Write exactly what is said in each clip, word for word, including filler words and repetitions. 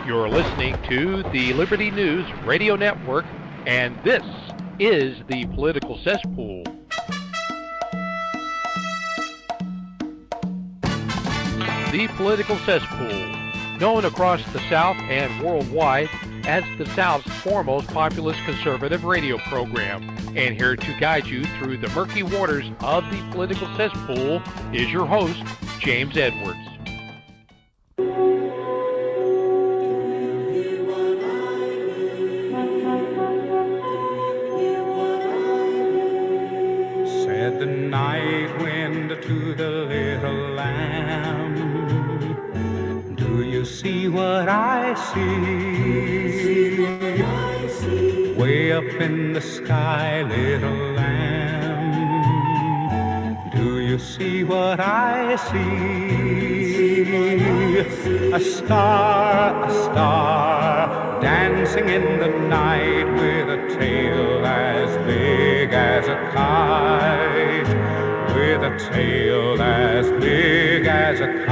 You're listening to the Liberty News Radio Network, and this is the Political Cesspool. The Political Cesspool, known across the South and worldwide as the South's foremost populist conservative radio program. And here to guide you through the murky waters of the Political Cesspool is your host, James Edwards. Said the night wind to the little lamb, do you see what I see? Way up in the sky, little lamb, do you see what I see? A star, a star, dancing in the night with a tail as big as a kite, with a tail as big as a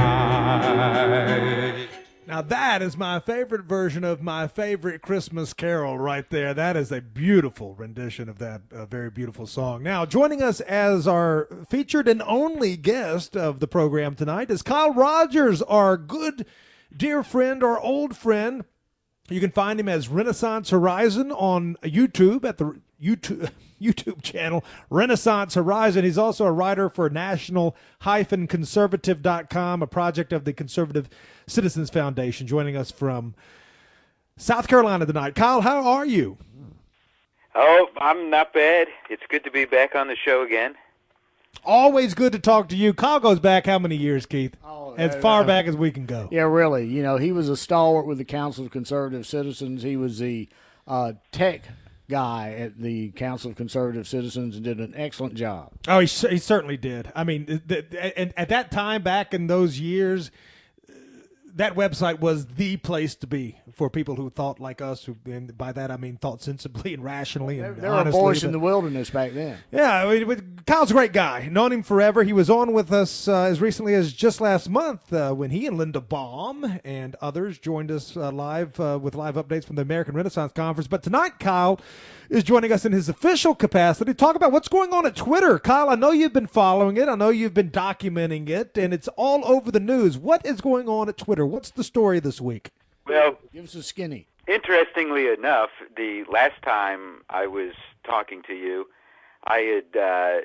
kite. Now that is my favorite version of my favorite Christmas carol right there. That is a beautiful rendition of that uh, very beautiful song. Now, joining us as our featured and only guest of the program tonight is Kyle Rogers, our good, dear friend, our old friend. You can find him as Renaissance Horizon on YouTube at the YouTube YouTube channel, Renaissance Horizon. He's also a writer for national dash conservative dot com, a project of the Conservative Citizens Foundation, joining us from South Carolina tonight. Kyle, how are you? Oh, I'm not bad. It's good to be back on the show again. Always good to talk to you. Kyle goes back how many years, Keith? Oh, as uh, far uh, back as we can go. Yeah, really. You know, he was a stalwart with the Council of Conservative Citizens. He was the uh, tech guy at the Council of Conservative Citizens and did an excellent job. Oh, he, he certainly did. I mean, th- th- and at that time, back in those years, that website was the place to be for people who thought like us. Who, and by that I mean thought sensibly and rationally. And they were a voice in the wilderness back then. Yeah, I mean, Kyle's a great guy. Known him forever. He was on with us uh, as recently as just last month uh, when he and Linda Baum and others joined us uh, live uh, with live updates from the American Renaissance Conference. But tonight, Kyle is joining us in his official capacity to talk about what's going on at Twitter. Kyle, I know you've been following it. I know you've been documenting it, and it's all over the news. What is going on at Twitter? What's the story this week? Well, give us a skinny. Interestingly enough, the last time I was talking to you, I had uh,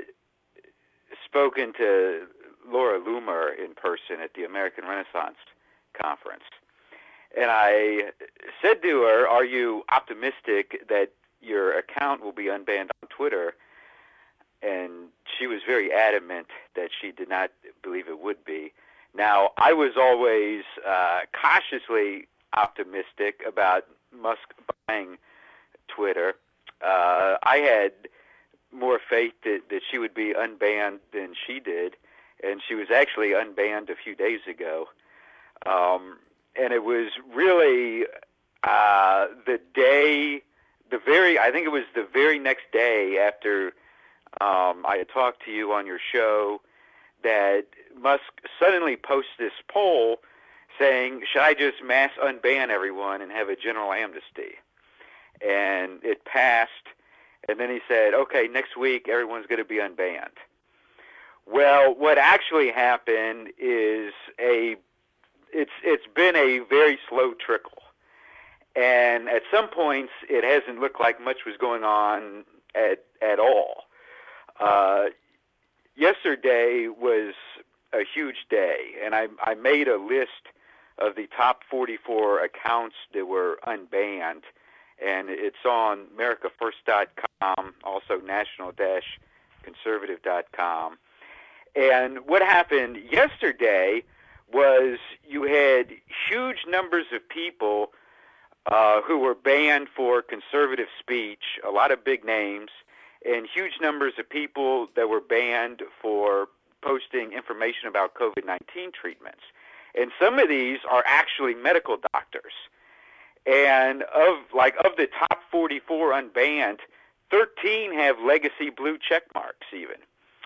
spoken to Laura Loomer in person at the American Renaissance Conference. And I said to her, are you optimistic that your account will be unbanned on Twitter? And she was very adamant that she did not believe it would be. Now, I was always uh, cautiously optimistic about Musk buying Twitter. Uh, I had more faith that, that she would be unbanned than she did, and she was actually unbanned a few days ago. Um, and it was really uh, the day... The very, I think it was the very next day after um, I had talked to you on your show that Musk suddenly posts this poll saying, should I just mass unban everyone and have a general amnesty? And it passed, and then he said, okay, next week everyone's going to be unbanned. Well, what actually happened is a, it's it's been a very slow trickle. And at some points, it hasn't looked like much was going on at at all. Uh, yesterday was a huge day, and I, I made a list of the top forty-four accounts that were unbanned, and it's on America First dot com, also national dash conservative dot com. And what happened yesterday was you had huge numbers of people Uh, who were banned for conservative speech, a lot of big names, and huge numbers of people that were banned for posting information about COVID nineteen treatments. And some of these are actually medical doctors. And of like of the top forty-four unbanned, thirteen have legacy blue check marks even.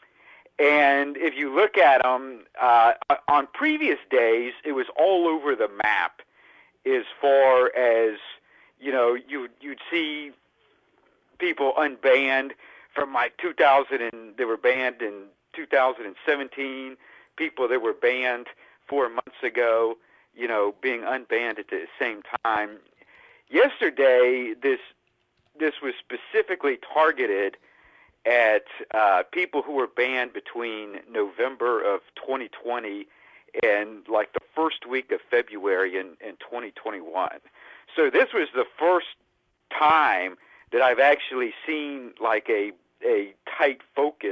And if you look at them, uh, on previous days, it was all over the map as far as, you know, you, you'd see people unbanned from like two thousand, and they were banned in two thousand seventeen, people that were banned four months ago, you know, being unbanned at the same time. Yesterday, this this was specifically targeted at uh, people who were banned between November of twenty twenty and like the first week of February in, in twenty twenty-one. So this was the first time that I've actually seen like a a tight focus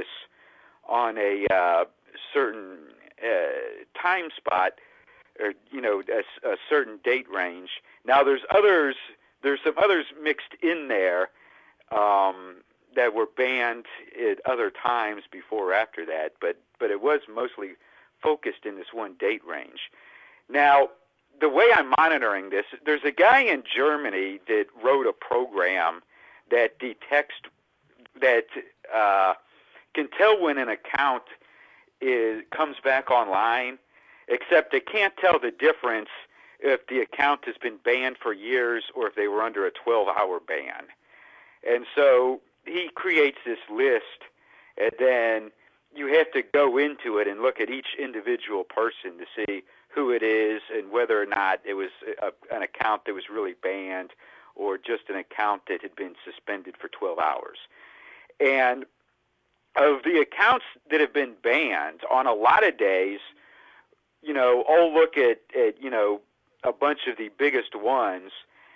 on a uh, certain uh, time spot, or you know, a, a certain date range. Now there's others. There's some others mixed in there um, that were banned at other times before or after that, but but it was mostly focused in this one date range. Now, the way I'm monitoring this, there's a guy in Germany that wrote a program that detects, that uh, can tell when an account is comes back online, except it can't tell the difference if the account has been banned for years or if they were under a twelve-hour ban. And so he creates this list, and then you have to go into it and look at each individual person to see who it is and whether or not it was a, an account that was really banned or just an account that had been suspended for twelve hours. And of the accounts that have been banned, on a lot of days, you know, I'll look at, at you know, a bunch of the biggest ones,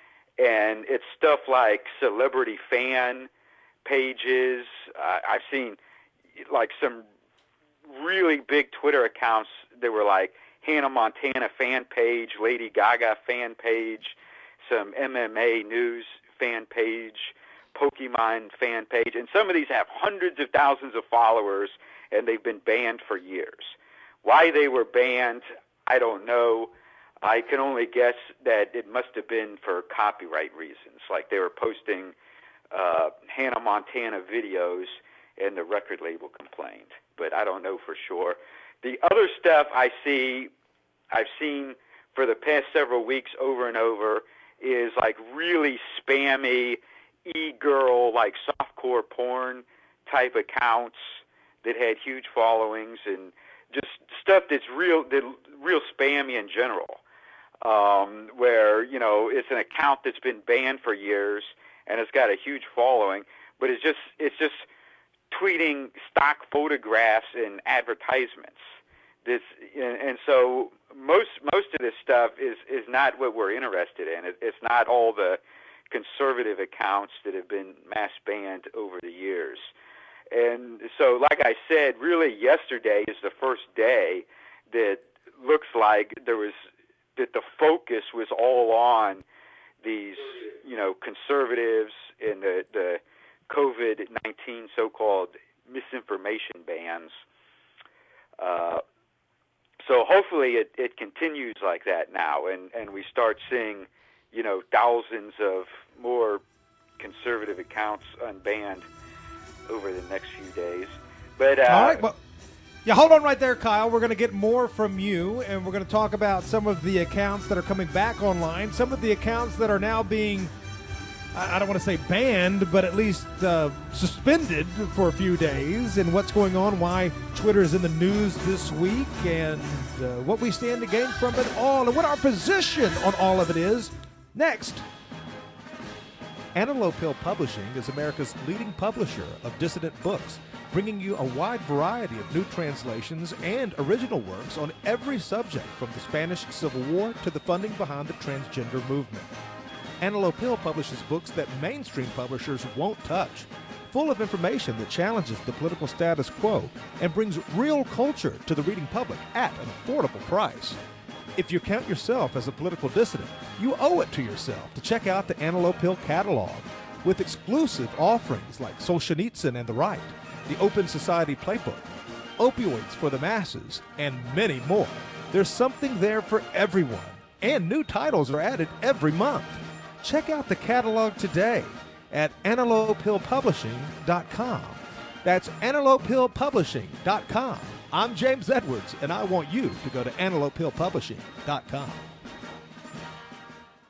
and it's stuff like celebrity fan pages. Uh, I've seen like some really big Twitter accounts that were like Hannah Montana fan page, Lady Gaga fan page, some M M A news fan page, Pokemon fan page, and some of these have hundreds of thousands of followers, and they've been banned for years. Why they were banned, I don't know. I can only guess that it must have been for copyright reasons, like they were posting uh, Hannah Montana videos and the record label complained, but I don't know for sure. The other stuff I see, I've seen for the past several weeks over and over, is like really spammy e-girl, like softcore porn type accounts that had huge followings, and just stuff that's real, that real spammy in general. Um, where, you know, it's an account that's been banned for years and it's got a huge following, but it's just it's just tweeting stock photographs and advertisements. This and, and so most most of this stuff is is not what we're interested in. It, it's not all the conservative accounts that have been mass banned over the years. And so, like I said, really yesterday is the first day that looks like there was that the focus was all on these, you know, conservatives and the, the COVID nineteen so-called misinformation bans. Uh, so hopefully it, it continues like that now, and, and we start seeing, you know, thousands of more conservative accounts unbanned over the next few days. But uh, all right, well, yeah, hold on right there, Kyle. We're going to get more from you, and we're going to talk about some of the accounts that are coming back online, some of the accounts that are now being, I don't want to say banned, but at least uh, suspended for a few days, and what's going on, why Twitter is in the news this week, and uh, what we stand to gain from it all, and what our position on all of it is. Next. Antelope Hill Publishing is America's leading publisher of dissident books, bringing you a wide variety of new translations and original works on every subject, from the Spanish Civil War to the funding behind the transgender movement. Antelope Hill publishes books that mainstream publishers won't touch, full of information that challenges the political status quo and brings real culture to the reading public at an affordable price. If you count yourself as a political dissident, you owe it to yourself to check out the Antelope Hill catalog, with exclusive offerings like Solzhenitsyn and the Right, the Open Society Playbook, Opioids for the Masses, and many more. There's something there for everyone, and new titles are added every month. Check out the catalog today at antelope hill publishing dot com. That's antelope hill publishing dot com. I'm James Edwards, and I want you to go to antelope hill publishing dot com.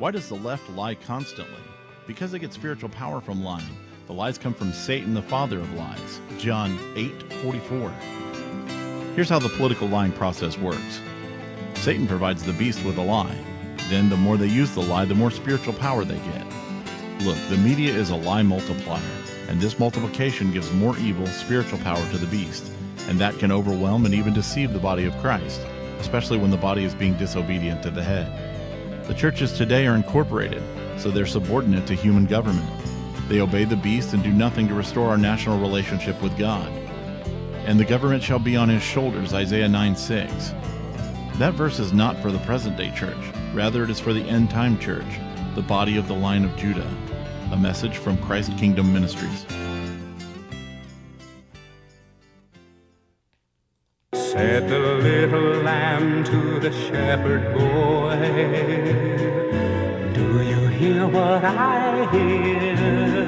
Why does the left lie constantly? Because they get spiritual power from lying. The lies come from Satan, the father of lies. John eight forty-four. Here's how the political lying process works. Satan provides the beast with a lie. Then the more they use the lie, the more spiritual power they get. Look, the media is a lie multiplier, and this multiplication gives more evil, spiritual power to the beast, and that can overwhelm and even deceive the body of Christ, especially when the body is being disobedient to the head. The churches today are incorporated, so they're subordinate to human government. They obey the beast and do nothing to restore our national relationship with God. And the government shall be on his shoulders, Isaiah nine six. That verse is not for the present-day church. Rather, it is for the end-time church, the body of the line of Judah. A message from Christ Kingdom Ministries. Said the little lamb to the shepherd boy, do you hear what I hear?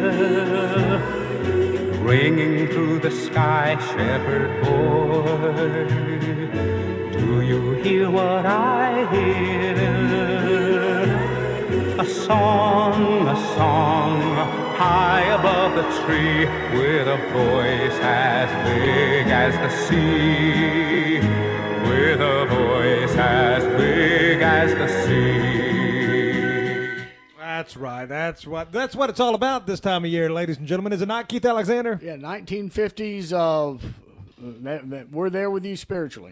Ringing through the sky, shepherd boy, do you hear what I hear? A song, a song, high above the tree, with a voice as big as the sea, with a voice as big as the sea. That's right. That's what. That's what it's all about this time of year, ladies and gentlemen. Is it not, Keith Alexander? Yeah, nineteen fifties. Uh, that, that we're there with you spiritually.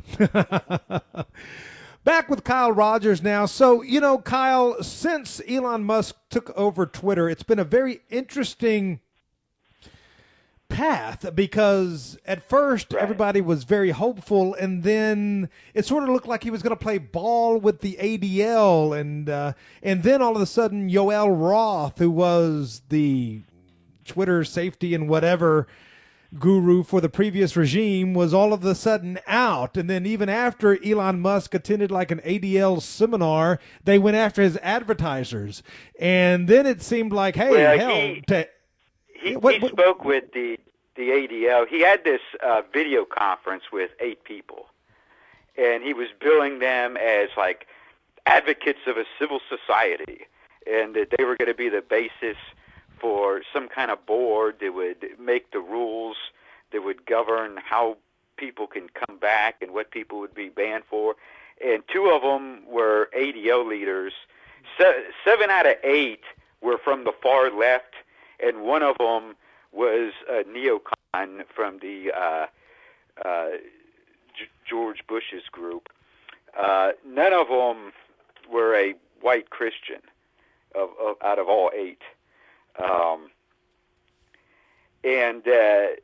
Back with Kyle Rogers now. So, you know, Kyle, since Elon Musk took over Twitter, it's been a very interesting path, because at first right. everybody was very hopeful, and then it sort of looked like he was going to play ball with the A D L, and uh, and then all of a sudden Yoel Roth, who was the Twitter safety and whatever guru for the previous regime, was all of a sudden out. And then even after Elon Musk attended like an A D L seminar, they went after his advertisers. And then it seemed like, hey, well, hell. He, to, he, what, he what, spoke with the, the A D L. He had this uh, video conference with eight people, and he was billing them as like advocates of a civil society, and that they were going to be the basis for some kind of board that would make the rules that would govern how people can come back and what people would be banned for. And two of them were A D O leaders. Se- seven out of eight were from the far left, and one of them was a neocon from the uh, uh, G- George Bush's group. Uh, none of them were a white Christian of, of, out of all eight. Um, and uh,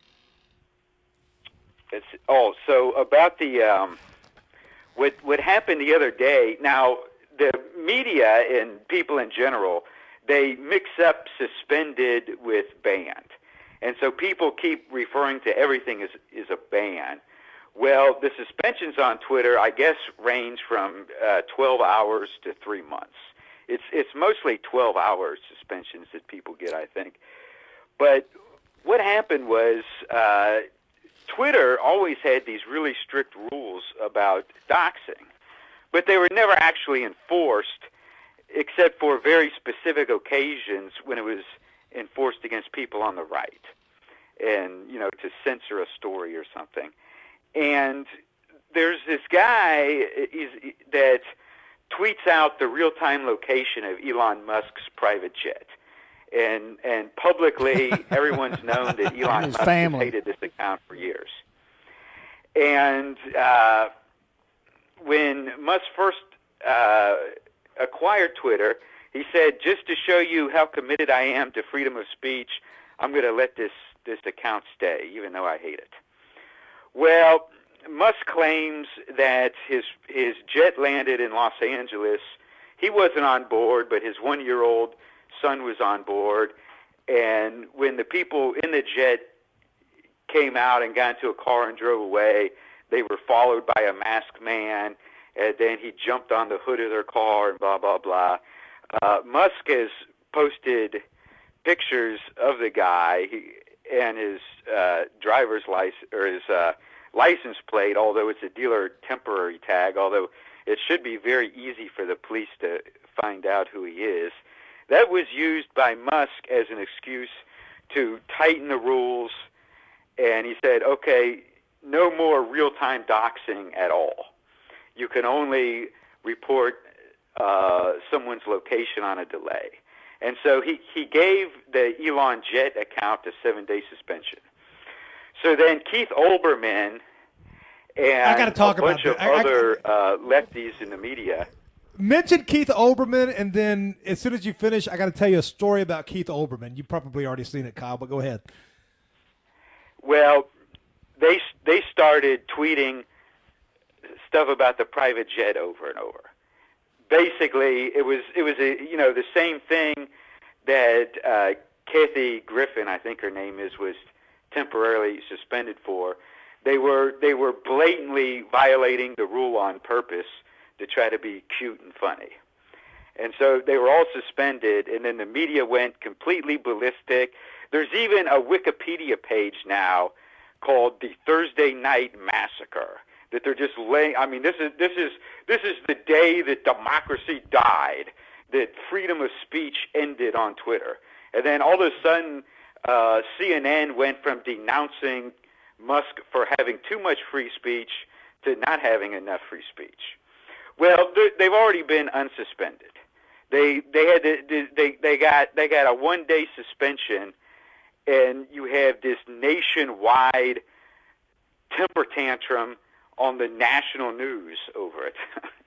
it's oh, so about the um, what what happened the other day. Now, the media and people in general, they mix up suspended with banned, and so people keep referring to everything as is a ban. Well, the suspensions on Twitter, I guess, range from uh, twelve hours to three months. It's it's mostly twelve-hour suspensions that people get, I think. But what happened was uh, Twitter always had these really strict rules about doxing, but they were never actually enforced except for very specific occasions when it was enforced against people on the right, and, you know, to censor a story or something. And there's this guy he's, that tweets out the real-time location of Elon Musk's private jet. And and publicly, everyone's known that Elon Musk has hated this account for years. And uh, when Musk first uh, acquired Twitter, he said, just to show you how committed I am to freedom of speech, I'm going to let this, this account stay, even though I hate it. Well, Musk claims that his his jet landed in Los Angeles. He wasn't on board, but his one-year-old son was on board. And when the people in the jet came out and got into a car and drove away, they were followed by a masked man, and then he jumped on the hood of their car and blah, blah, blah. Uh, Musk has posted pictures of the guy he, and his uh, driver's license, or his uh, license plate, although it's a dealer temporary tag, although it should be very easy for the police to find out who he is. That was used by Musk as an excuse to tighten the rules, and he said, okay, no more real-time doxing at all. You can only report uh, someone's location on a delay. And so he, he gave the Elon Jet account a seven-day suspension. So then Keith Olbermann and I gotta talk a bunch about of that. I, other I, uh, lefties in the media. Mention Keith Olbermann, and then as soon as you finish, I got to tell you a story about Keith Olbermann. You've probably already seen it, Kyle, but go ahead. Well, they they started tweeting stuff about the private jet over and over. Basically, it was it was a you know the same thing that uh, Kathy Griffin, I think her name is, was temporarily suspended for. They were they were blatantly violating the rule on purpose to try to be cute and funny. And so they were all suspended, and then the media went completely ballistic. There's even a Wikipedia page now called the Thursday Night Massacre that they're just laying. I mean, this is this is this is the day that democracy died, that freedom of speech ended on Twitter. And then all of a sudden, uh, C N N went from denouncing Musk for having too much free speech to not having enough free speech. Well, they've already been unsuspended. They they had to, they they got they got a one day suspension, and you have this nationwide temper tantrum on the national news over it.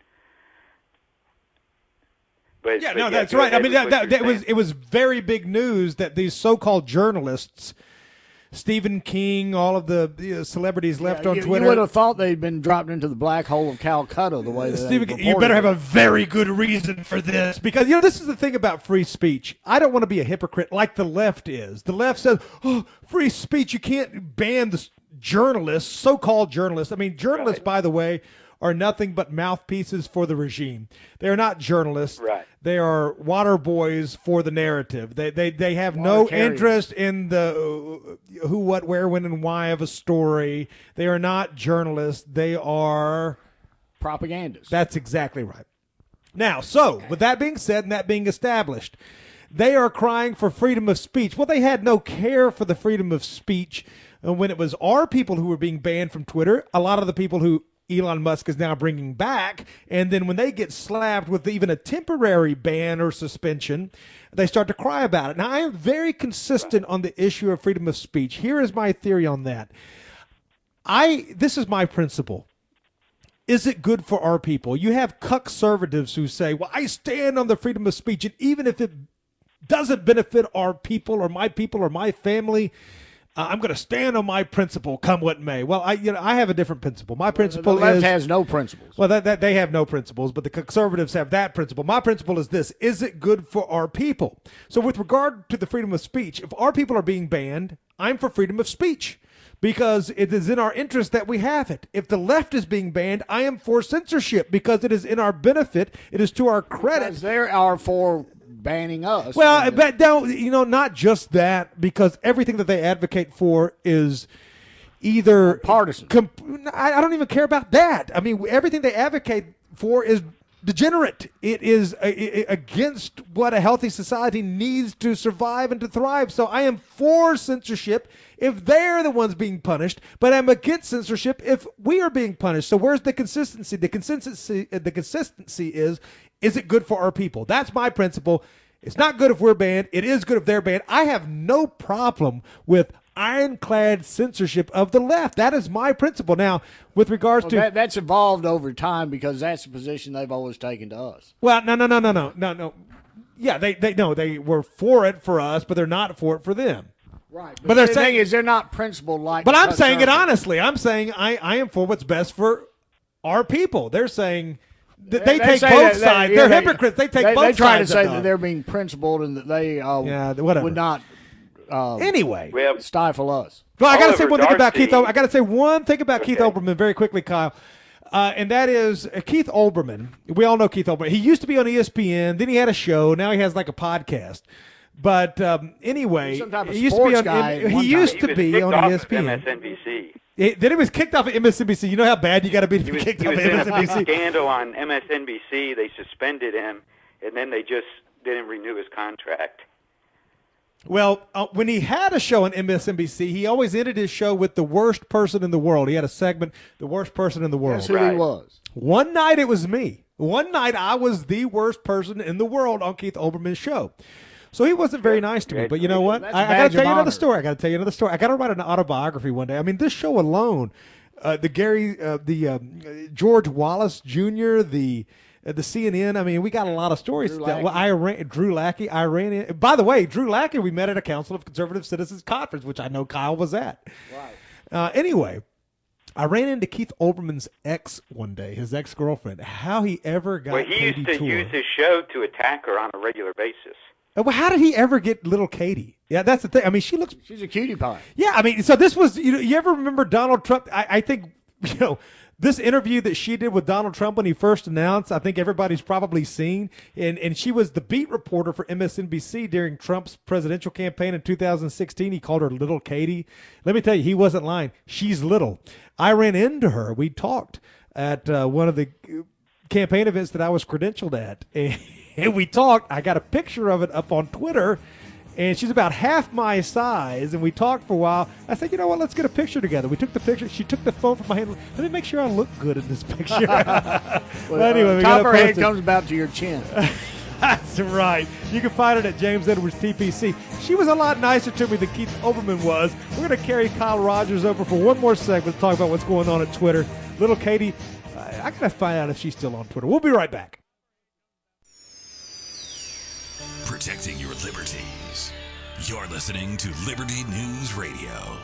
but Yeah, but no, yeah, that's go right. I ahead mean, with that, what that, you're that was saying. it was very big news that these so-called journalists, Stephen King, all of the uh, celebrities left Yeah, on you, Twitter. You would have thought they'd been dropped into the black hole of Calcutta the way that Stephen, they you better have reported a very good reason for this, because you know this is the thing about free speech. I don't want to be a hypocrite like the left is. The left says, "Oh, free speech. You can't ban the s- journalists, so-called journalists." I mean, journalists, Right. by the way, are nothing but mouthpieces for the regime. They are not journalists. Right. They are water boys for the narrative. They they they have no Water carriers. interest in the uh, who, what, where, when, and why of a story. They are not journalists. They are. propagandists. That's exactly right. Now, so with that being said and that being established, they are crying for freedom of speech. Well, they had no care for the freedom of speech uh, when it was our people who were being banned from Twitter. A lot of the people who Elon Musk is now bringing back, and then when they get slapped with even a temporary ban or suspension, they start to cry about it. Now, I am very consistent on the issue of freedom of speech. Here is my theory on that. I this is my principle. Is it good for our people? You have conservatives who say, well, I stand on the freedom of speech, and even if it doesn't benefit our people or my people or my family, uh, I'm going to stand on my principle, come what may. Well, I you know I have a different principle. My principle the left is has no principles. well, that, that they have no principles, but the conservatives have that principle. My principle is this: is it good for our people? So, with regard to the freedom of speech, if our people are being banned, I'm for freedom of speech, because it is in our interest that we have it. If the left is being banned, I am for censorship, because it is in our benefit. It is to our credit. Because they are for banning us. Well, And, but no, you know, not just that, because everything that they advocate for is either Partisan. Comp- I I don't even care about that. I mean, everything they advocate for is degenerate. It is uh, i- against what a healthy society needs to survive and to thrive. So I am for censorship if they're the ones being punished, but I'm against censorship if we are being punished. So where's the consistency? The consistency, the consistency is, is it good for our people? That's my principle. It's not good if we're banned. It is good if they're banned. I have no problem with ironclad censorship of the left. That is my principle. Now, with regards well, to that, that's evolved over time because that's the position they've always taken to us. Well, no, no, no, no, no, no, no. Yeah, they, they, no, they were for it for us, but they're not for it for them. Right. But, But they're the saying- thing is, they're not principled like. But the I'm saying it conservatives. honestly. I'm saying I, I am for what's best for our people. They're saying that they, take say both that- sides. yeah, They're they- hypocrites. They take they, both They try sides. to say of that the- they're being principled and that they uh, Yeah, whatever. would not uh, Anyway. Well, stifle us. Well, I got to say Oliver one thing about Darcy- Keith. Ol- I got to say one thing about Keith Okay. Olbermann very quickly, Kyle, uh, and that is uh, Keith Olbermann. We all know Keith Olbermann. He used to be on E S P N. Then he had a show. Now he has like a podcast. But um, anyway, He's some type of he used to be sports on. guy at he one used he to was be kicked on off E S P of N. M S N B C. It, then he was kicked off of M S N B C. You know how bad you got to be to He be was, kicked he off was of in M S N B C? a big scandal on M S N B C. They suspended him, and then they just didn't renew his contract. Well, uh, when he had a show on M S N B C, he always ended his show with the worst person in the world. He had a segment, the worst person in the world. That's who he Right. was. One night it was me. One night I was the worst person in the world on Keith Olbermann's show. So he wasn't very nice to me. But you know what? That's a I, I got badge to tell of you another honor. story. I got to tell you another story. I got to write an autobiography one day. I mean, this show alone, uh, the Gary, uh, the um, George Wallace Junior, the uh, the C N N. I mean, we got a lot of stories. Drew That, well, Lackey. Iran, Drew Lackey, Iranian. By the way, Drew Lackey, we met at a Council of Conservative Citizens conference, which I know Kyle was at. Right. Uh, anyway, I ran into Keith Olbermann's ex one day, his ex-girlfriend. How he ever got Well, he Katie used to Tour. use his show to attack her on a regular basis. Uh, Well, how did he ever get little Katie? Yeah, that's the thing. I mean, she looks. She's a cutie pie. Yeah, I mean, so this was. You know, you ever remember Donald Trump? I, I think you know this interview that she did with Donald Trump when he first announced. I think everybody's probably seen, and and she was the beat reporter for M S N B C during Trump's presidential campaign in two thousand sixteen. He called her Little Katie. Let me tell you, he wasn't lying. She's little. I ran into her. We talked at uh, one of the campaign events that I was credentialed at. And, and we talked. I got a picture of it up on Twitter, and she's about half my size, and we talked for a while. I said, you know what, let's get a picture together. We took the picture. She took the phone from my hand. Let me make sure I look good in this picture. Well, But anyway, uh, we top got of it her head posted. comes about to your chin. That's right. You can find it at James Edwards T P C. She was a lot nicer to me than Keith Olbermann was. We're going to carry Kyle Rogers over for one more segment to talk about what's going on at Twitter. Little Katie, I, I got to find out if she's still on Twitter. We'll be right back. Protecting your liberties. You're listening to Liberty News Radio.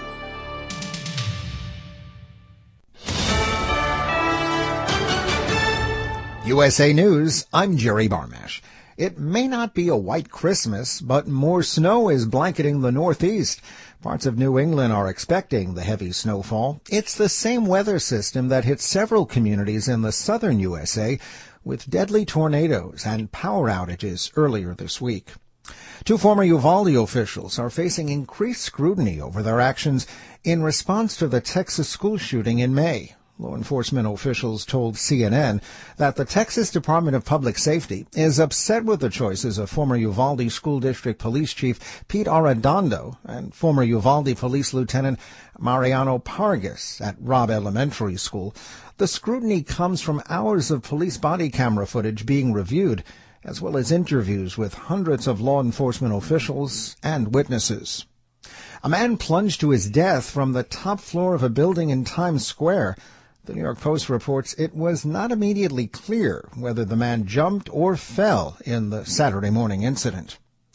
U S A News, I'm Jerry Barmash. It may not be a white Christmas, but more snow is blanketing the Northeast. Parts of New England are expecting the heavy snowfall. It's the same weather system that hit several communities in the southern U S A with deadly tornadoes and power outages earlier this week. Two former Uvalde officials are facing increased scrutiny over their actions in response to the Texas school shooting in May. Law enforcement officials told C N N that the Texas Department of Public Safety is upset with the choices of former Uvalde School District Police Chief Pete Arredondo and former Uvalde Police Lieutenant Mariano Pargas at Robb Elementary School. The scrutiny comes from hours of police body camera footage being reviewed, as well as interviews with hundreds of law enforcement officials and witnesses. A man plunged to his death from the top floor of a building in Times Square. The New York Post reports it was not immediately clear whether the man jumped or fell in the Saturday morning incident.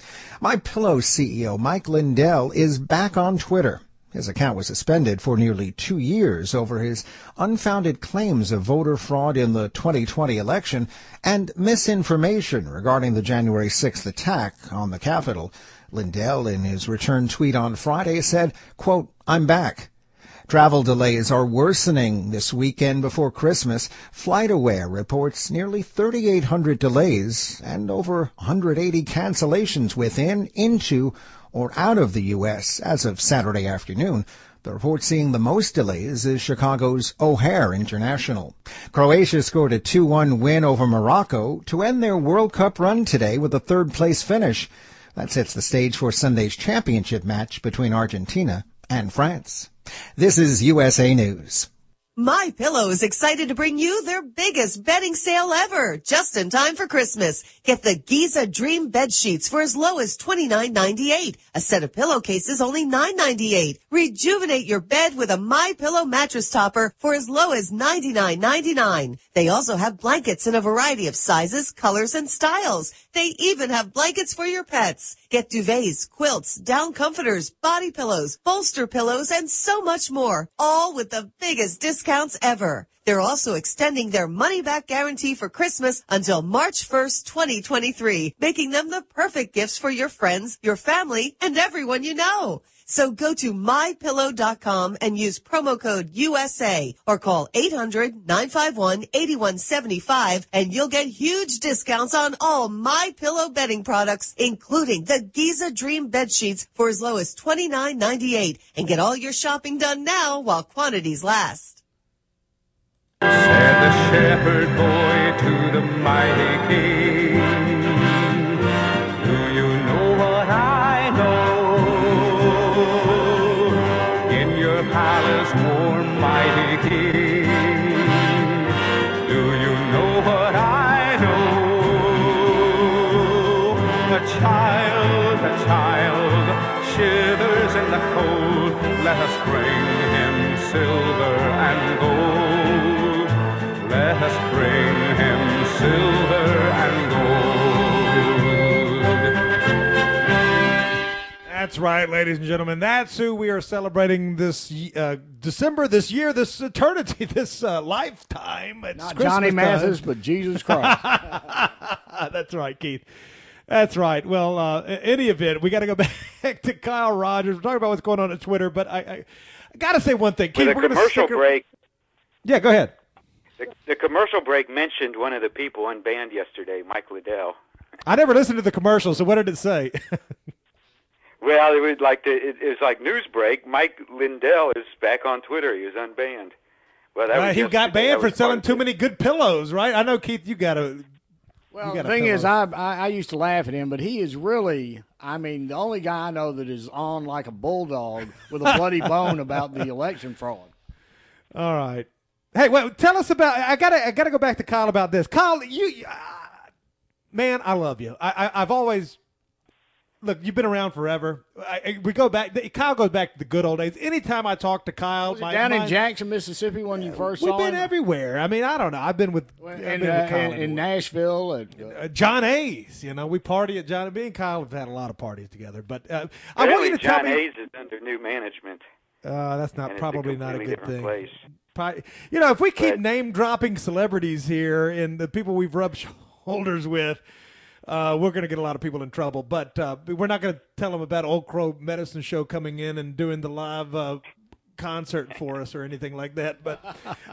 MyPillow C E O Mike Lindell is back on Twitter. His account was suspended for nearly two years over his unfounded claims of voter fraud in the twenty twenty election and misinformation regarding the January sixth attack on the Capitol. Lindell, in his return tweet on Friday, said, quote, "I'm back. Travel delays are worsening this weekend before Christmas. FlightAware reports nearly thirty-eight hundred delays and over one hundred eighty cancellations within, into, or out of the U S as of Saturday afternoon. The report seeing the most delays is Chicago's O'Hare International. Croatia scored a two one win over Morocco to end their World Cup run today with a third-place finish. That sets the stage for Sunday's championship match between Argentina and France. This is U S A News. MyPillow is excited to bring you their biggest bedding sale ever, just in time for Christmas. Get the Giza Dream bed sheets for as low as twenty-nine ninety-eight. A set of pillowcases only nine ninety-eight. Rejuvenate your bed with a MyPillow mattress topper for as low as ninety-nine ninety-nine. They also have blankets in a variety of sizes, colors, and styles. They even have blankets for your pets. Get duvets, quilts, down comforters, body pillows, bolster pillows, and so much more, all with the biggest discounts ever. They're also extending their money-back guarantee for Christmas until March first, twenty twenty-three, making them the perfect gifts for your friends, your family, and everyone you know. So go to my pillow dot com and use promo code U S A or call eight hundred, nine five one, eight one seven five and you'll get huge discounts on all MyPillow bedding products, including the Giza Dream bed sheets for as low as twenty-nine ninety-eight. And get all your shopping done now while quantities last. Said the shepherd boy to the mighty king, do you know what I know? In your palace, warm mighty king, do you know what I know? A child, a child, shivers in the cold, let us bring him silver and gold. Let us bring him silver and gold. That's right, ladies and gentlemen. That's who we are celebrating this uh, December, this year, this eternity, this uh, lifetime. It's Not Christmas Johnny time. Mathis, but Jesus Christ. That's right, Keith. That's right. Well, uh, in any event, we got to go back to Kyle Rogers. We're talking about what's going on on Twitter, but I, I, I got to say one thing. Keith, With a we're gonna commercial stick... break. Yeah, go ahead. The, the commercial break mentioned one of the people unbanned yesterday, Mike Liddell. I never listened to the commercial, so what did it say? Well, it was like the, it, it was like news break. Mike Lindell is back on Twitter. He was unbanned. Well, that Uh, was he got yesterday. banned That for was selling part too of it. many good pillows, right? I know, Keith, you got to. Well, the thing is, I, I I used to laugh at him, but he is really, I mean, the only guy I know that is on like a bulldog with a bloody bone about the election fraud. All right. Hey, well, tell us about. I gotta, I gotta go back to Kyle about this. Kyle, you, uh, man, I love you. I, I, I've always look. You've been around forever. I, I, we go back. Kyle goes back to the good old days. Anytime I talk to Kyle, Was it my, down my, in Jackson, Mississippi, when you first we've saw been him? everywhere. I mean, I don't know. I've been with, Well, I've in, been uh, with Kyle in, in Nashville. At, uh, uh, John Hayes. You know, we party at John. Me and Kyle have had a lot of parties together. But uh, I Really, want you to John tell me. Hayes is under new management. Uh, that's not and probably it's a not a completely good different thing. Place. Probably, you know, if we keep But- name dropping celebrities here and the people we've rubbed shoulders with, uh, we're going to get a lot of people in trouble. But uh, we're not going to tell them about Old Crow Medicine Show coming in and doing the live uh, concert for us or anything like that. But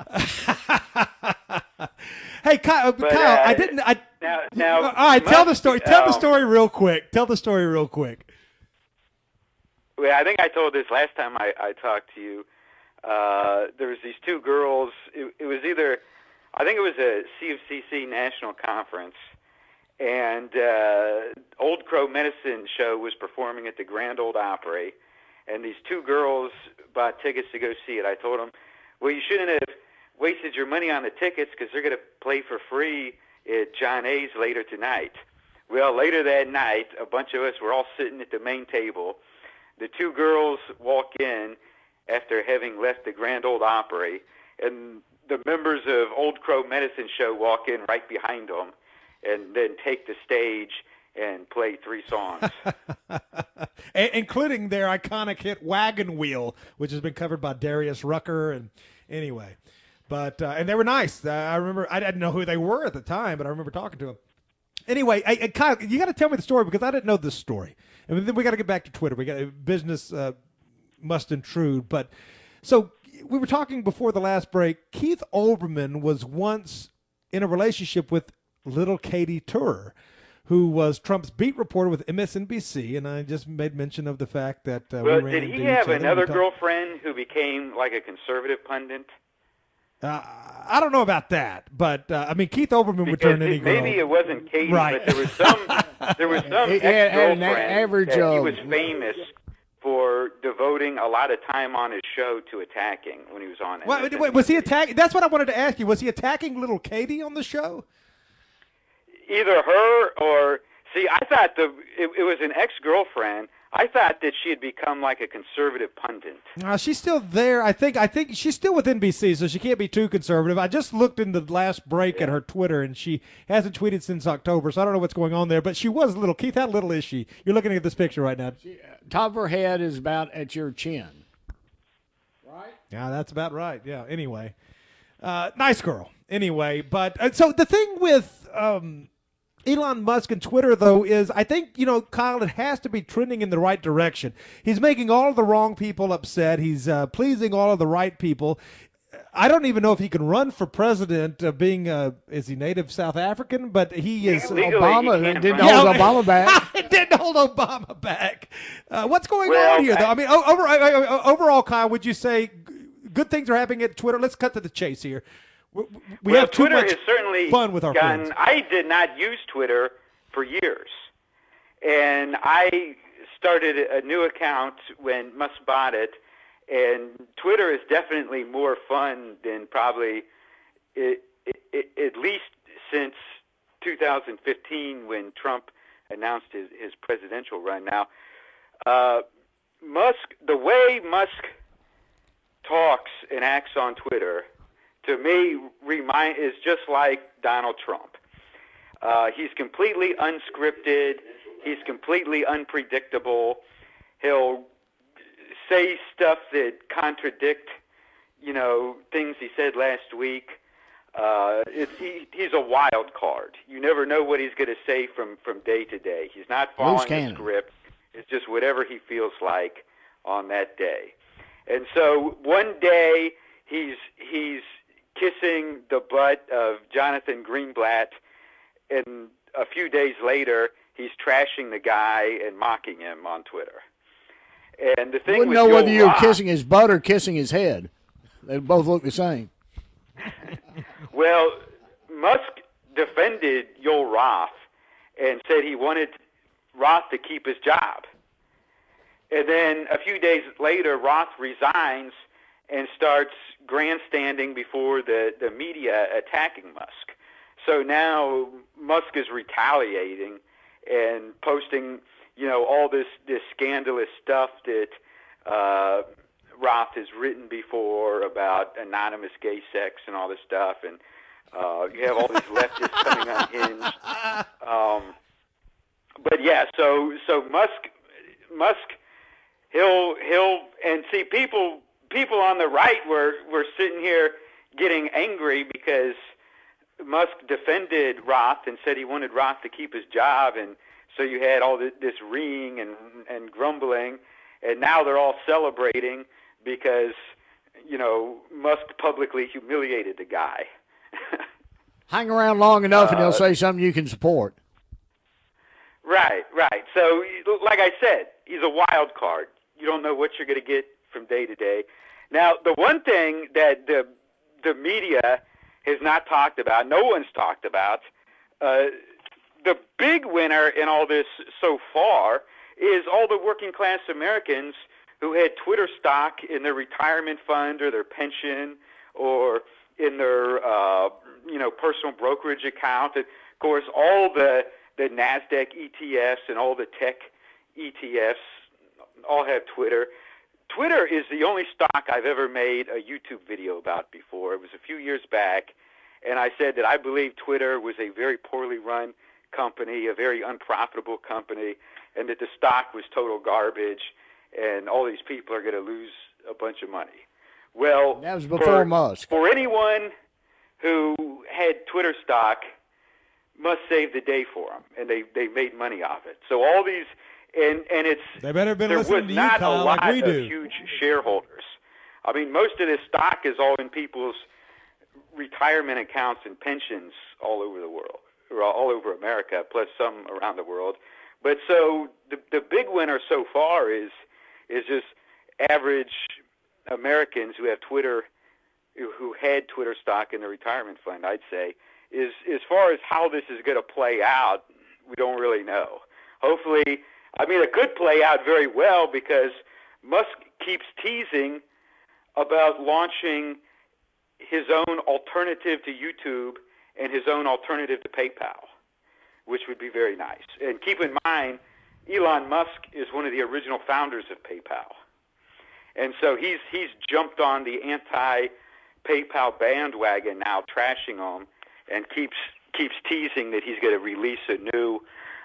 hey, Kyle, But, Kyle uh, I didn't. I, now, now, all right, tell the Musk, story. Tell the um, story real quick. Tell the story real quick. Well, I think I told this last time I, I talked to you. Uh, there was these two girls. It, it was either, I think it was a C F C C national conference, and uh, Old Crow Medicine Show was performing at the Grand Ole Opry, and these two girls bought tickets to go see it. I told them, well, you shouldn't have wasted your money on the tickets because they're going to play for free at John Hayes later tonight. Well, later that night, a bunch of us were all sitting at the main table. The two girls walk in after having left the Grand Ole Opry, and the members of Old Crow Medicine Show walk in right behind them and then take the stage and play three songs. Including their iconic hit Wagon Wheel, which has been covered by Darius Rucker. And anyway, but uh, and they were nice. Uh, I remember, I didn't know who they were at the time, but I remember talking to them. Anyway, I, I, Kyle, you got to tell me the story because I didn't know this story. And then we got to get back to Twitter. We got business uh, must intrude. But so we were talking before the last break. Keith Olbermann was once in a relationship with Little Katie Tur, who was Trump's beat reporter with M S N B C. And I just made mention of the fact that uh, Well, we ran did into he each have other. We another talked- girlfriend who became like a conservative pundit? Uh, I don't know about that, but uh, I mean Keith Olbermann would Because turn any it- girl. maybe it wasn't Katie, Right. but there was some there was some He had- had an ex-girlfriend average that he of- was famous for devoting a lot of time on his show to attacking when he was on it. Wait, wait, was he attacking? That's what I wanted to ask you. Was he attacking Little Katie on the show? Either her or see, I thought the it, it was an ex-girlfriend. I thought that she had become like a conservative pundit. Uh, she's still there. I think. I think she's still with N B C, so she can't be too conservative. I just looked in the last break at her Twitter, and she hasn't tweeted since October, so I don't know what's going on there. But she was little. Keith, how little is she? You're looking at this picture right now. Top of her head is about at your chin. Yeah, that's about right. Yeah. Anyway, uh, nice girl. Anyway, but uh, so the thing with um, Elon Musk and Twitter, though, is, I think, you know, Kyle, it has to be trending in the right direction. He's making all of the wrong people upset. He's uh, pleasing all of the right people. I don't even know if he can run for president, uh, being, uh, is he native South African? But he is. Legally, Obama he didn't hold yeah, Obama back. It didn't hold Obama back. Uh, what's going well, on here, though? I mean, over, overall, Kyle, would you say good things are happening at Twitter? Let's cut to the chase here. We well, have too Twitter much has certainly fun with our gotten, friends. I did not use Twitter for years. And I started a new account when Musk bought it. And Twitter is definitely more fun than probably it, it, it, at least since two thousand fifteen when Trump announced his, his presidential run. Now, uh, Musk, the way Musk talks and acts on Twitter, to me, remind is just like Donald Trump. Uh, he's completely unscripted. He's completely unpredictable. He'll say stuff that contradict, you know, things he said last week. Uh, it's, he, he's a wild card. You never know what he's going to say from, from day to day. He's not following the script. It's just whatever he feels like on that day. And so one day he's he's kissing the butt of Jonathan Greenblatt, and a few days later he's trashing the guy and mocking him on Twitter. And the thing wouldn't with know Joe whether you were Roth, kissing his butt or kissing his head. They both look the same. Well, Musk defended Joel Roth and said he wanted Roth to keep his job. And then a few days later, Roth resigns and starts grandstanding before the, the media attacking Musk. So now Musk is retaliating and posting, you know, all this, this scandalous stuff that uh, Roth has written before about anonymous gay sex and all this stuff. And uh, you have all these leftists coming unhinged. Um, but yeah, so so Musk, Musk, he'll he'll and see people people on the right were were sitting here getting angry because Musk defended Roth and said he wanted Roth to keep his job, and so you had all this, this reeing and and grumbling, and now they're all celebrating because, you know, Musk publicly humiliated the guy. Hang around long enough uh, and he'll say something you can support. Right, right. So, like I said, he's a wild card. You don't know what you're going to get from day to day. Now, the one thing that the the media has not talked about, no one's talked about, uh, the big winner in all this so far is all the working class Americans who had Twitter stock in their retirement fund or their pension or in their uh, you know personal brokerage account. And of course, all the the NASDAQ E T Fs and all the tech E T Fs all have Twitter. Twitter is the only stock I've ever made a YouTube video about before. It was a few years back, and I said that I believe Twitter was a very poorly run company, a very unprofitable company, and that the stock was total garbage, and all these people are going to lose a bunch of money. Well, that was before for, Musk. For anyone who had Twitter stock, Musk saved the day for them, and they, they made money off it. So all these, and, and it's they better have been there listening was to not you, Kyle, a lot like we of do. huge shareholders. I mean, most of this stock is all in people's retirement accounts and pensions all over the world, or all over America, plus some around the world. But so the the big winner so far is is just average Americans who have Twitter, who had Twitter stock in the retirement fund, I'd say. Is as far as how this is going to play out, we don't really know. Hopefully, I mean, it could play out very well because Musk keeps teasing about launching his own alternative to YouTube and his own alternative to PayPal, which would be very nice. And keep in mind, Elon Musk is one of the original founders of PayPal. And so he's he's jumped on the anti-PayPal bandwagon now, trashing them, and keeps keeps teasing that he's going to release a new.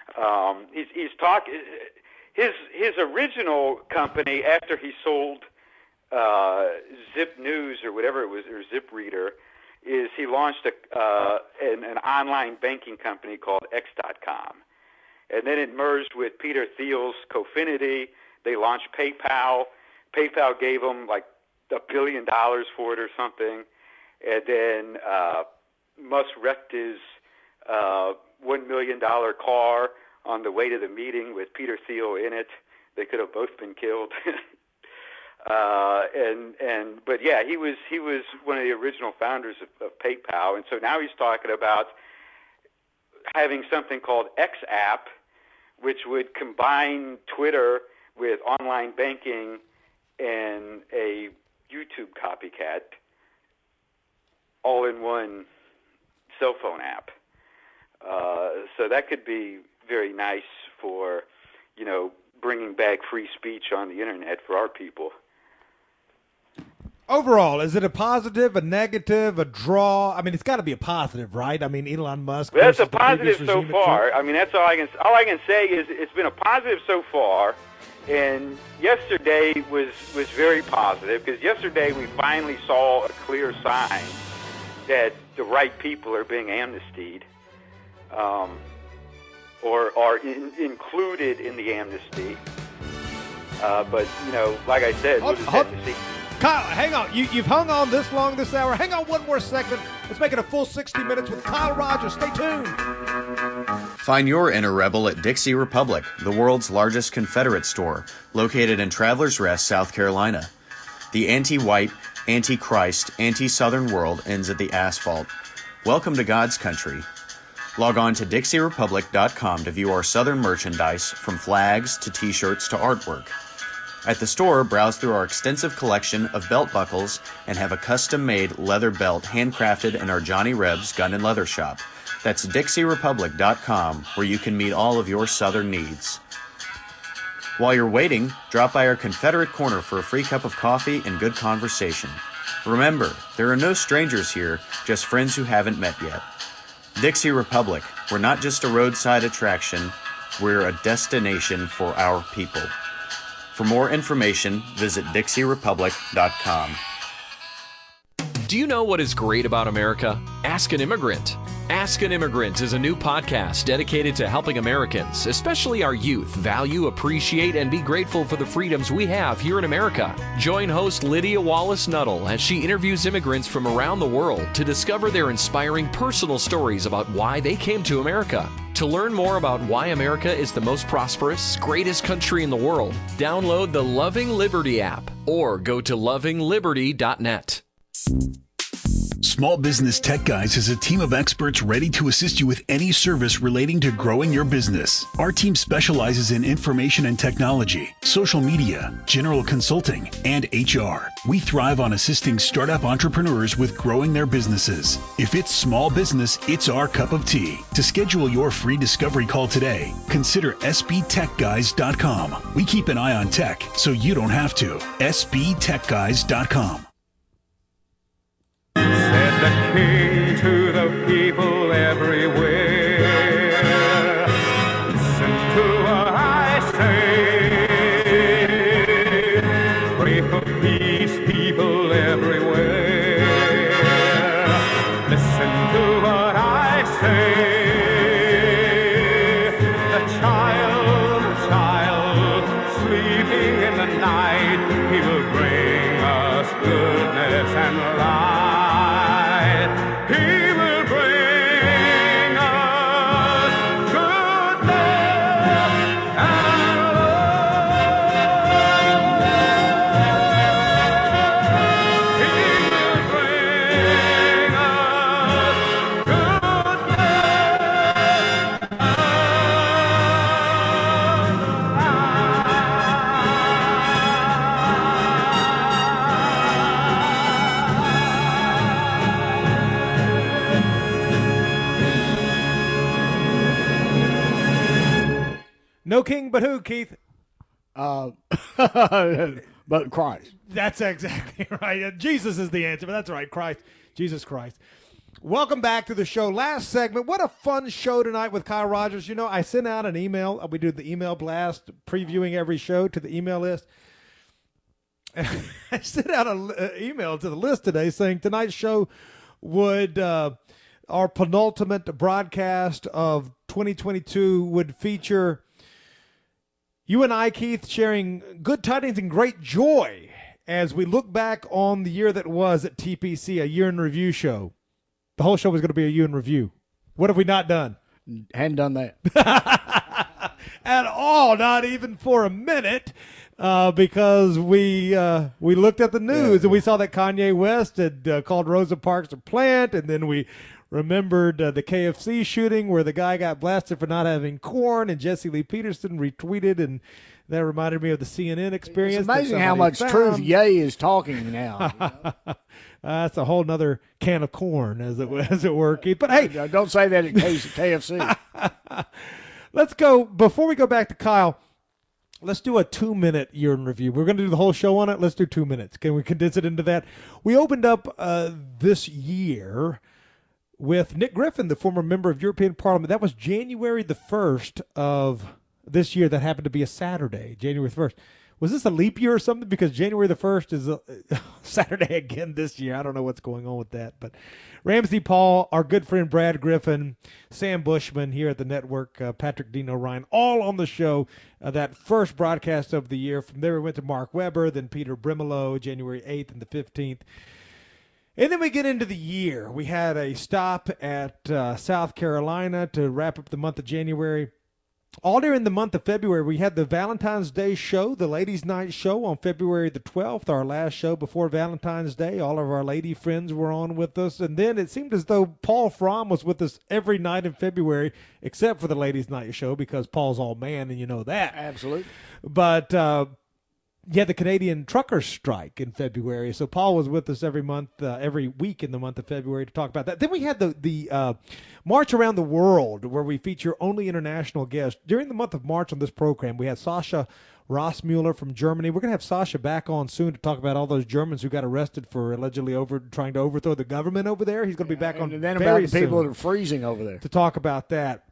Um, he's he's talk his his original company after he sold uh, Zip News or whatever it was, or Zip Reader, is he launched a, uh, an, an online banking company called X dot com. And then it merged with Peter Thiel's Cofinity. They launched PayPal. PayPal gave them like a billion dollars for it or something. And then uh, Musk wrecked his uh, one million dollars car on the way to the meeting with Peter Thiel in it. They could have both been killed. uh, and and but yeah, he was he was one of the original founders of, of PayPal. And so now he's talking about having something called X App, which would combine Twitter with online banking and a YouTube copycat all in one cell phone app. Uh, so that could be very nice for, you know, bringing back free speech on the internet for our people. Overall, is it a positive, a negative, a draw? I mean, it's got to be a positive, right? I mean, Elon Musk. That's a positive so far. I mean, that's all I can. All I can say is it's been a positive so far. And yesterday was was very positive because yesterday we finally saw a clear sign that the right people are being amnestied, um, or are in, included in the amnesty. Uh, but you know, like I said, we'll just have to see. Kyle, hang on. You, you've hung on this long this hour. Hang on one more second. Let's make it a full sixty minutes with Kyle Rogers. Stay tuned. Find your inner rebel at Dixie Republic, the world's largest Confederate store, located in Travelers Rest, South Carolina. The anti-white, anti-Christ, anti-Southern world ends at the asphalt. Welcome to God's country. Log on to Dixie Republic dot com to view our Southern merchandise, from flags to t-shirts to artwork. At the store, browse through our extensive collection of belt buckles and have a custom-made leather belt handcrafted in our Johnny Reb's Gun and Leather Shop. That's Dixie Republic dot com, where you can meet all of your Southern needs. While you're waiting, drop by our Confederate Corner for a free cup of coffee and good conversation. Remember, there are no strangers here, just friends who haven't met yet. Dixie Republic, we're not just a roadside attraction, we're a destination for our people. For more information, visit Dixie Republic dot com. Do you know what is great about America? Ask an Immigrant. Ask an Immigrant is a new podcast dedicated to helping Americans, especially our youth, value, appreciate, and be grateful for the freedoms we have here in America. Join host Lydia Wallace Nuttall as she interviews immigrants from around the world to discover their inspiring personal stories about why they came to America. To learn more about why America is the most prosperous, greatest country in the world, download the Loving Liberty app or go to loving liberty dot net. Small Business Tech Guys is a team of experts ready to assist you with any service relating to growing your business. Our team specializes in information and technology, social media, general consulting, and H R. We thrive on assisting startup entrepreneurs with growing their businesses. If it's small business, it's our cup of tea. To schedule your free discovery call today, consider S B tech guys dot com. We keep an eye on tech so you don't have to. S B tech guys dot com. Said the king to the people everywhere, listen to what I say, pray for peace, people everywhere, listen to what I say, the child, the child, sleeping in the night, he will bring us goodness and light. No king but who, Keith? Uh, but Christ. That's exactly right. Jesus is the answer, but that's right. Christ. Jesus Christ. Welcome back to the show. Last segment. What a fun show tonight with Kyle Rogers. You know, I sent out an email. We do the email blast, previewing every show to the email list. And I sent out an email to the list today saying tonight's show would uh, our penultimate broadcast of twenty twenty-two would feature you and I, Keith, sharing good tidings and great joy as we look back on the year that was at T P C, a year in review show. The whole show was going to be a year in review. What have we not done? Hadn't done that. At all, not even for a minute, uh, because we uh, we looked at the news yeah. and we saw that Kanye West had uh, called Rosa Parks a plant, and then we remembered uh, the K F C shooting where the guy got blasted for not having corn, and Jesse Lee Peterson retweeted, and that reminded me of the C N N experience. It's amazing how much found. truth Ye is talking now. You know? uh, that's a whole nother can of corn, as it as it were, Keith. But hey, don't say that in case of K F C. Let's go, before we go back to Kyle, let's do a two-minute year in review. We're going to do the whole show on it. Let's do two minutes. Can we condense it into that? We opened up uh, this year with Nick Griffin, the former member of European Parliament. That was January the first of this year. That happened to be a Saturday, January the first. Was this a leap year or something? Because January the first is a Saturday again this year. I don't know what's going on with that. But Ramsey Paul, our good friend Brad Griffin, Sam Bushman here at the network, uh, Patrick Dino Ryan, all on the show. Uh, that first broadcast of the year. From there we went to Mark Weber, then Peter Brimelow, January eighth and the fifteenth. And then we get into the year. We had a stop at uh, South Carolina to wrap up the month of January. All during the month of February, we had the Valentine's Day show, the Ladies' Night show on February the twelfth, our last show before Valentine's Day. All of our lady friends were on with us. And then it seemed as though Paul Fromm was with us every night in February, except for the Ladies' Night show, because Paul's all man, and you know that. Absolutely. But uh, you had the Canadian truckers strike in February, so Paul was with us every month, uh, every week in the month of February to talk about that. Then we had the the uh, March Around the World, where we feature only international guests. During the month of March on this program, we had Sasha Rossmuller from Germany. We're going to have Sasha back on soon to talk about all those Germans who got arrested for allegedly over trying to overthrow the government over there. He's going to be back on and then very about the people soon that are freezing over there to talk about that.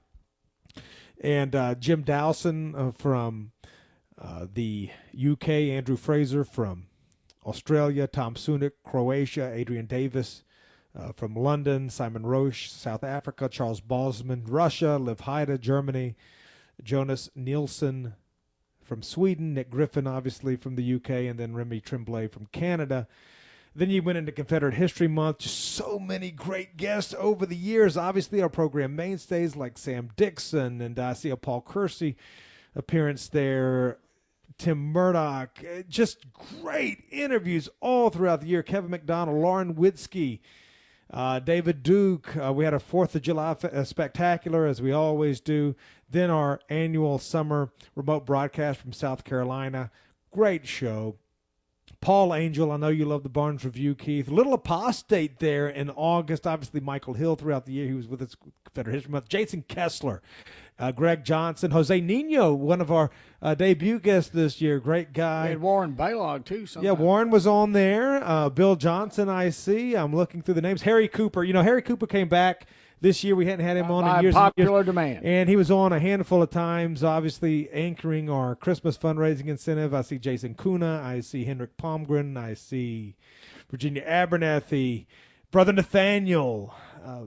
And uh, Jim Dowson uh, from Uh, the U K, Andrew Fraser from Australia, Tom Sunik, Croatia, Adrian Davis uh, from London, Simon Roche, South Africa, Charles Bosman, Russia, Liv Haida, Germany, Jonas Nielsen from Sweden, Nick Griffin, obviously, from the U K, and then Remy Tremblay from Canada. Then you went into Confederate History Month. Just so many great guests over the years. Obviously, our program mainstays like Sam Dixon, and I see a Paul Kersey appearance there. Tim Murdoch, just great interviews all throughout the year. Kevin McDonald, Lauren Witzke, uh, David Duke. Uh, we had a fourth of July f- spectacular, as we always do. Then our annual summer remote broadcast from South Carolina. Great show. Paul Angel, I know you love the Barnes Review, Keith. Little apostate there in August. Obviously, Michael Hill throughout the year. He was with us Confederate History Month. Jason Kessler, uh, Greg Johnson, Jose Nino, one of our uh, debut guests this year. Great guy. We had Warren Baylog, too. Somehow. Yeah, Warren was on there. Uh, Bill Johnson, I see. I'm looking through the names. Harry Cooper. You know, Harry Cooper came back this year. We hadn't had him on By in years. popular and years. demand. And he was on a handful of times, obviously anchoring our Christmas fundraising incentive. I see Jason Kuna. I see Henrik Palmgren. I see Virginia Abernathy. Brother Nathaniel. Uh,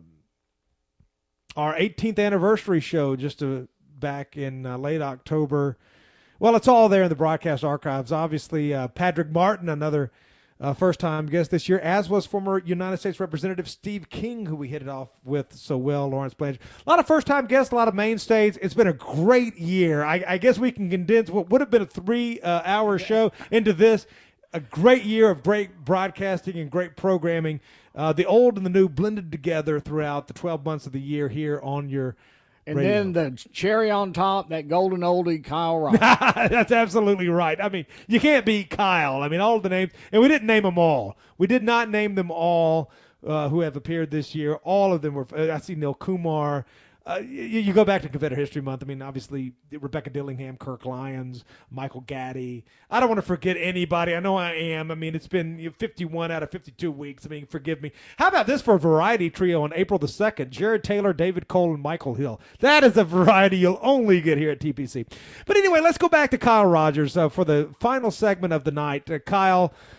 our eighteenth anniversary show just uh, back in uh, late October. Well, it's all there in the broadcast archives. Obviously, uh, Patrick Martin, another Uh, first-time guest this year, as was former United States Representative Steve King, who we hit it off with so well, Lawrence Blanchard. A lot of first-time guests, a lot of mainstays. It's been a great year. I, I guess we can condense what would have been a three-hour uh, show into this. A great year of great broadcasting and great programming. Uh, the old and the new blended together throughout the twelve months of the year here on your And radio. then the cherry on top, that golden oldie, Kyle Rock. That's absolutely right. I mean, you can't beat Kyle. I mean, all of the names, and we didn't name them all. We did not name them all uh, who have appeared this year. All of them were, I see Neil Kumar. Uh, you, you go back to Confederate History Month. I mean, obviously, Rebecca Dillingham, Kirk Lyons, Michael Gaddy. I don't want to forget anybody. I know I am. I mean, it's been you know, fifty-one out of fifty-two weeks. I mean, forgive me. How about this for a variety trio on April the second? Jared Taylor, David Cole, and Michael Hill. That is a variety you'll only get here at T P C. But anyway, let's go back to Kyle Rogers uh, for the final segment of the night. Uh, Kyle,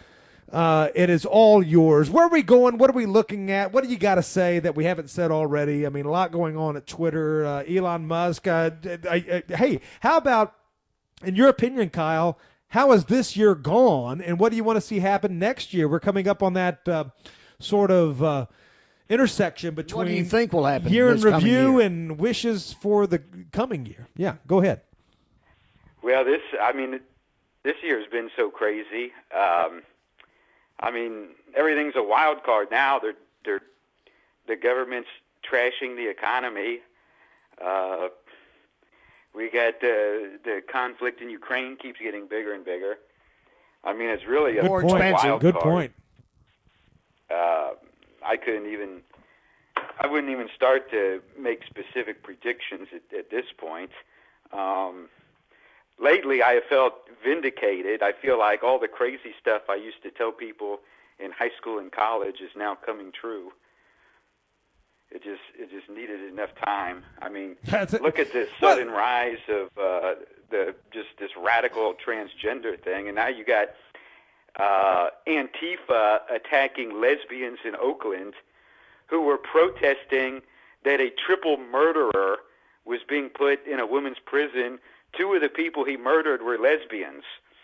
Uh, it is all yours. Where are we going? What are we looking at? What do you got to say that we haven't said already? I mean, a lot going on at Twitter. Uh, Elon Musk. Uh, I, I, hey, how about, in your opinion, Kyle, how is this year gone, and what do you want to see happen next year? We're coming up on that uh, sort of uh, intersection between what do you think will happen year in this coming review year? and wishes for the coming year. Yeah, go ahead. Well, this, I mean, this year has been so crazy. Um, I mean, everything's a wild card now. They're, they're, the government's trashing the economy. Uh, we got uh, the conflict in Ukraine keeps getting bigger and bigger. I mean, it's really a Good point. wild Good card. point. Uh, I couldn't even, I wouldn't even start to make specific predictions at, at this point. Um, lately, I have felt vindicated. I feel like all the crazy stuff I used to tell people in high school and college is now coming true. It just it just needed enough time. I mean, look at this sudden rise of uh, the just this radical transgender thing, and now you got uh, Antifa attacking lesbians in Oakland who were protesting that a triple murderer was being put in a women's prison. Two of the people he murdered were lesbians.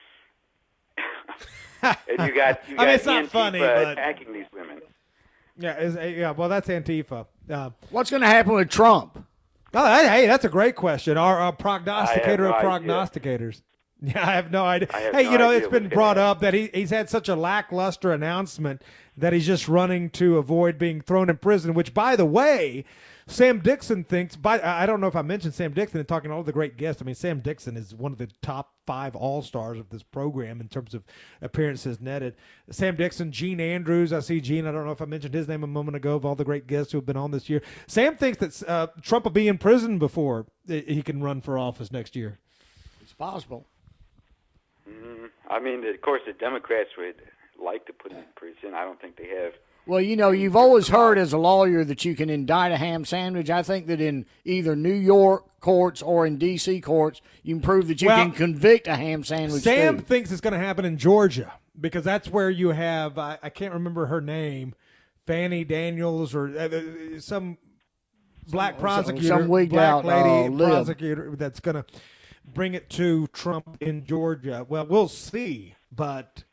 And you got you got I mean, it's not Antifa funny, but- attacking these women. Yeah, is, yeah. Well, that's Antifa. Uh, What's going to happen with Trump? Oh, that, hey, that's a great question. Our, our prognosticator no of idea. prognosticators. Yeah, I have no idea. I have hey, no you know, idea it's been what's brought gonna up that he, he's had such a lackluster announcement that he's just running to avoid being thrown in prison, which, by the way, Sam Dixon thinks, by, I don't know if I mentioned Sam Dixon and talking to all the great guests. I mean, Sam Dixon is one of the top five all-stars of this program in terms of appearances netted. Sam Dixon, Gene Andrews. I see Gene. I don't know if I mentioned his name a moment ago of all the great guests who have been on this year. Sam thinks that uh, Trump will be in prison before he can run for office next year. It's possible. Mm, I mean, of course, the Democrats would like to put him in prison. I don't think they have. Well, you know, you've always heard as a lawyer that you can indict a ham sandwich. I think that in either New York courts or in D C courts, you can prove that you Well, can convict a ham sandwich. Sam too. thinks it's going to happen in Georgia because that's where you have, I, I can't remember her name, Fannie Daniels or uh, some black Some- prosecutor, some wigged black out, lady uh, lib. prosecutor that's going to bring it to Trump in Georgia. Well, we'll see, but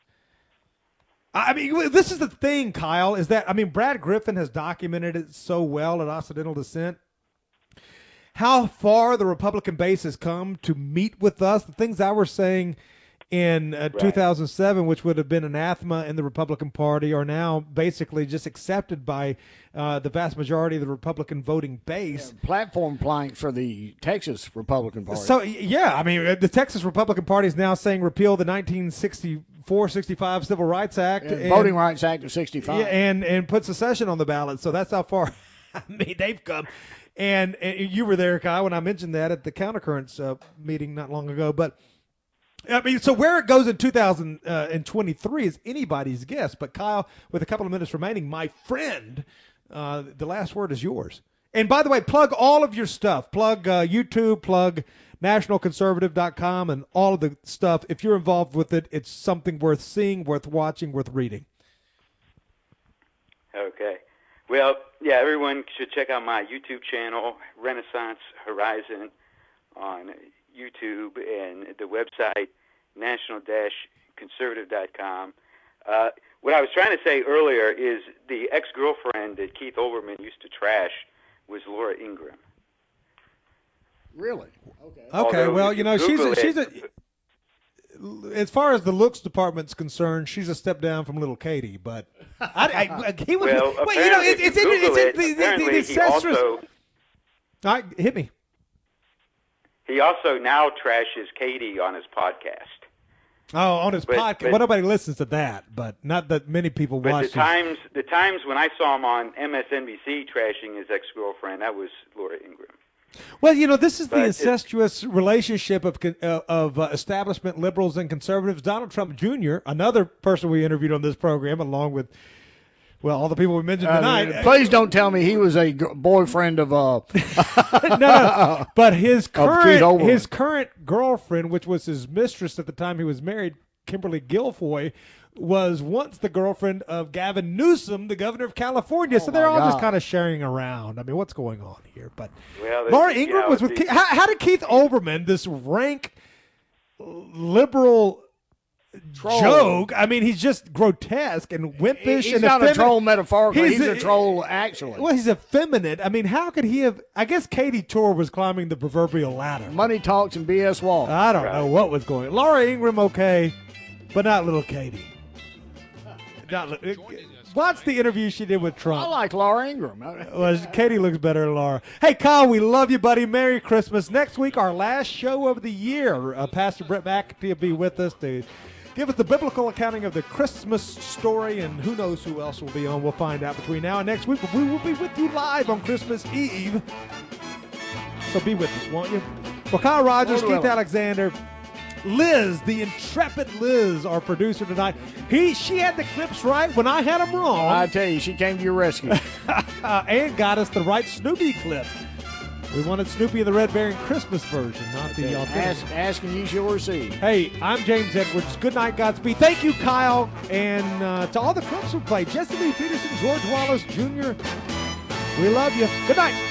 I mean, this is the thing, Kyle, is that, I mean, Brad Griffin has documented it so well at Occidental Dissent. How far the Republican base has come to meet with us, the things I was saying in uh, two thousand seven, which would have been anathema in the Republican Party, are now basically just accepted by uh, the vast majority of the Republican voting base. Platform plank for the Texas Republican Party. So, yeah, I mean, the Texas Republican Party is now saying repeal the nineteen sixty-four sixty-five Civil Rights Act. Yeah, and, Voting Rights Act of sixty-five. Yeah, and, and put secession on the ballot. So that's how far, I mean, they've come. And, and you were there, Kyle, when I mentioned that at the Countercurrents uh, meeting not long ago. But, I mean, so where it goes in two thousand twenty-three is anybody's guess. But, Kyle, with a couple of minutes remaining, my friend, uh, the last word is yours. And, by the way, plug all of your stuff. Plug uh, YouTube, plug national conservative dot com, and all of the stuff. If you're involved with it, it's something worth seeing, worth watching, worth reading. Okay. Well, yeah, everyone should check out my YouTube channel, Renaissance Horizon, on YouTube, and the website, national dash conservative dot com. Uh, what I was trying to say earlier is the ex-girlfriend that Keith Olbermann used to trash was Laura Ingraham. Really? Okay. Okay, Although well, if you you know, she's Google a, she's a, it- as far as the looks department's concerned, she's a step down from little Katie. But I, I, he was, Well, well, you know, apparently it's if it's, you it's, Google it's, it, it's, apparently it's he incestuous. also All right, hit me. he also now trashes Katie on his podcast. Oh, on his But- podcast. but- Well, nobody listens to that, but not that many people But watch the it. times, the times when I saw him on M S N B C trashing his ex-girlfriend, that was Laura Ingraham. Well, you know, this is the But it- incestuous relationship of con- uh, of uh, establishment liberals and conservatives. Donald Trump Junior, another person we interviewed on this program, along with, well, all the people we mentioned Uh, tonight. please don't tell me he was a g- boyfriend of uh no, no, but his Keith current Olbermann. his current girlfriend, which was his mistress at the time he was married, Kimberly Guilfoyle, was once the girlfriend of Gavin Newsom, the governor of California. Oh so they're all God. just kind of sharing around. I mean, what's going on here? But Well, Laura you Ingraham know, was with the- Keith. How, how did Keith Olbermann, this rank liberal Troll. joke, I mean, he's just grotesque and wimpish. He's and not a effeminate. troll metaphorically. He's, He's a, a- troll actually. Well, he's effeminate. I mean, how could he have? I guess Katie Tour was climbing the proverbial ladder. Money talks and B S walks. I don't know what was going on. Laura Ingraham, okay, but not little Katie. Not li- Watch the interview she did with Trump. I like Laura Ingraham. Well, Katie looks better than Laura. Hey, Kyle, we love you, buddy. Merry Christmas. Next week, our last show of the year. Uh, Pastor Brett McAtee will be with us to give us the biblical accounting of the Christmas story, and who knows who else will be on. We'll find out between now and next week, but we will be with you live on Christmas Eve. So be with us, won't you? Well, Kyle Rogers, Lord Keith willing. Alexander, Liz, the intrepid Liz, our producer tonight. He, She had the clips right when I had them wrong. I tell you, she came to your rescue. uh, and got us the right Snoopy clip. We wanted Snoopy in the Red Baron Christmas version, not the authentic. Ask, ask and you shall receive. Hey, I'm James Edwards. Good night, Godspeed. Thank you, Kyle. And uh, to all the clips we played, Jesse Lee Peterson, George Wallace Junior We love you. Good night.